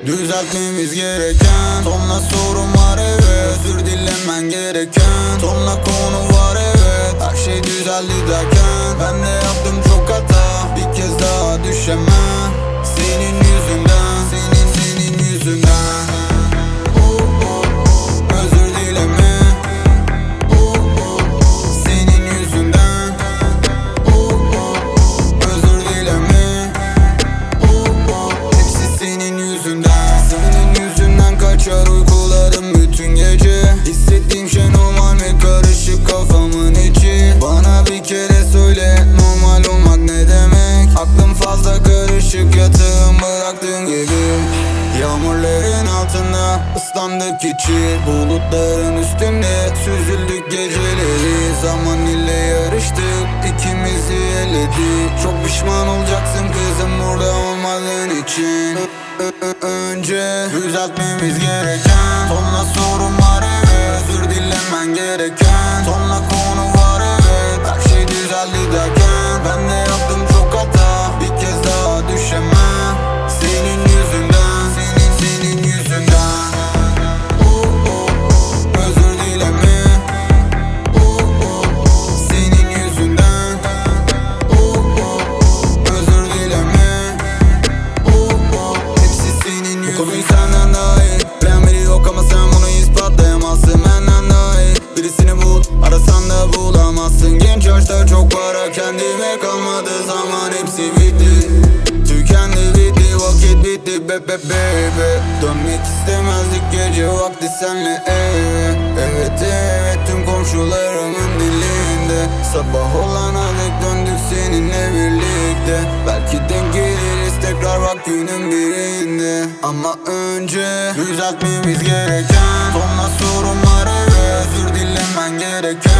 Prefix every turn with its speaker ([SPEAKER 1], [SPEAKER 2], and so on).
[SPEAKER 1] Düzeltmemiz gereken tonla sorun var, evet. Özür dilemen gereken tonla konu var, evet. Her şey düzeldi derken ben de yaptım çok hata. Bir kez daha düşemem senin yüzünden, senin yüzünden. Özür dileme senin yüzünden. Özür dileme hepsi senin yüzünden. Senin yüzünden kaçar uykularım bütün gece. Hissettiğim şey normal mi, karışık kafamın içi. Bana bir kere söyle normal olmak ne demek. Aklım fazla karışık, yatağım bıraktığın gibi. Yağmurların altında ıslandık içi, bulutların üstünde süzüldük geceleri. Zaman ile yarıştık, ikimizi eledik. Çok pişman olacaksın kızım burada olmadığın için. Önce düzeltmemiz gereken tonla sorun var, evet. Özür dilemen gereken tonla konu var, evet. Her şey düzeldi derken ben de yaptım çok hata. Bir kez daha düşemem senin yüzünden, senin yüzünden. Özür dileme senin yüzünden. Özür dileme hepsi senin yüzünden. Bu konuyu senden daha iyi bilen biri yok ama sen bunu ispatlayamazsın benden daha iyi. Birisini bul, arasan da bulamazsın. Genç yaşta çok para, kendime kalmadı zaman, hepsi bitti. Tükendi bitti, vakit bitti baby. Dönmek istemezdik gece vakti senle eve. Evet tüm komşularımın dilinde. Sabah olana dek döndük seninle birlikte. Belki denk geliriz tekrar bak günün birinde. Ama önce düzeltmemiz gereken tonla sorun var, evet. Özür dilemen gereken